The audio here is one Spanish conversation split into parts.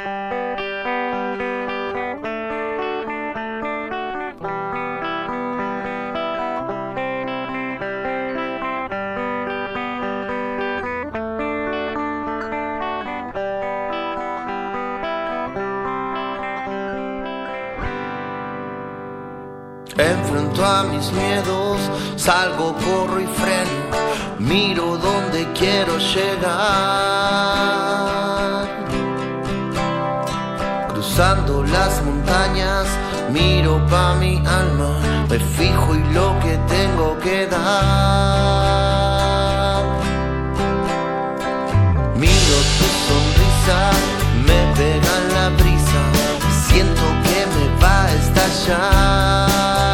Enfrento a mis miedos, salgo, corro y freno, miro donde quiero llegar. Cruzando las montañas, miro pa' mi alma, me fijo y lo que tengo que dar. Miro tu sonrisa, me pega en la brisa, siento que me va a estallar.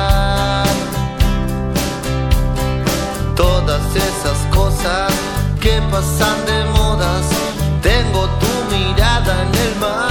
Todas esas cosas que pasan de modas, tengo tu mirada en el mar.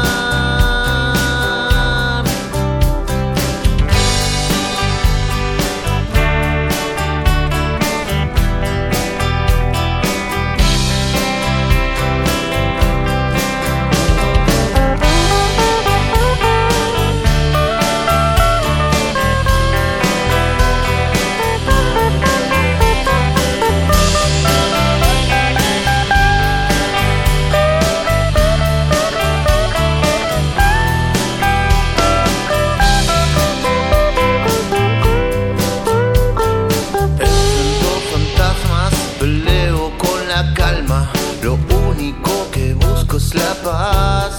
La paz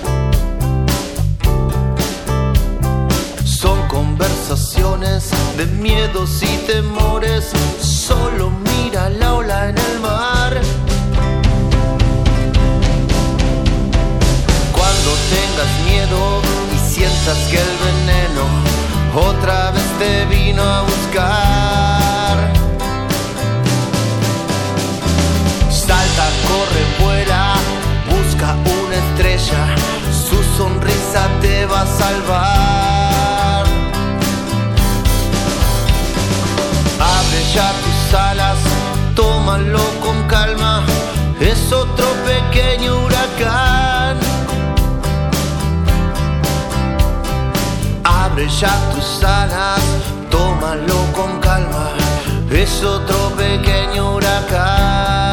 son conversaciones de miedos y temores. Solo mira la ola en el mar. Cuando tengas miedo y sientas que el veneno otra vez te vino a buscar, salta, corre, vuela, busca una estrella, su sonrisa te va a salvar. Abre ya tus alas, tómalo con calma, es otro pequeño huracán. Abre ya tus alas, tómalo con calma, es otro pequeño huracán.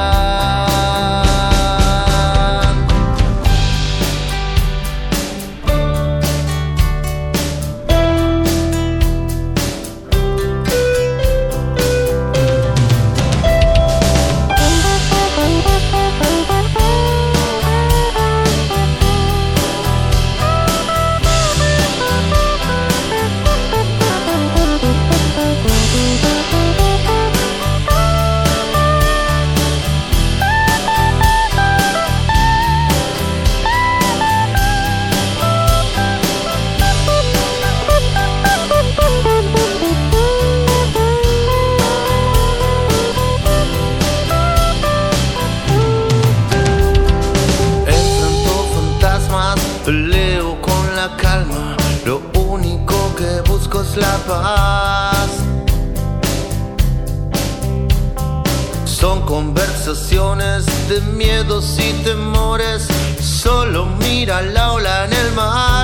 Peleo con la calma, lo único que busco es la paz. Son conversaciones de miedos y temores, solo mira la ola en el mar.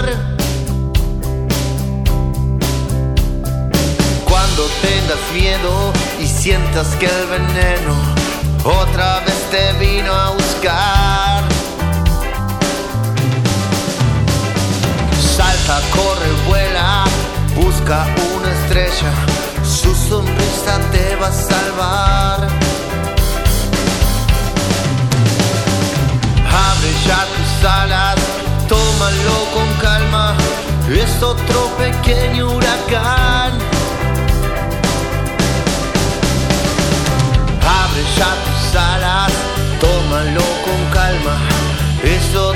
Cuando tengas miedo y sientas que el veneno otra vez te vino a buscar, salta, corre, vuela, busca una estrella, su sonrisa te va a salvar. Abre ya tus alas, tómalo con calma, es otro pequeño huracán. Abre ya tus alas, tómalo con calma, es otro